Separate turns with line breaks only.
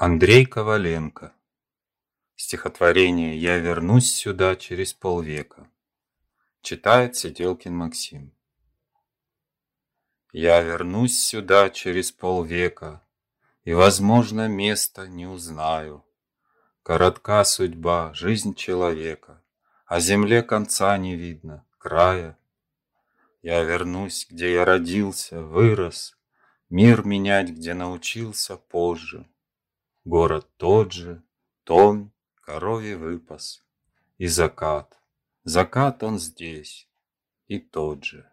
Андрей Коваленко. Стихотворение «Я вернусь сюда через полвека». Читает Сиделкин Максим. Я вернусь сюда через полвека, И, возможно, места не узнаю. Коротка судьба, жизнь человека, А земле конца не видно, края. Я вернусь, где я родился, вырос, Мир менять, где научился позже. Город тот же, тон, коровий выпас. И закат, закат он здесь, и тот же.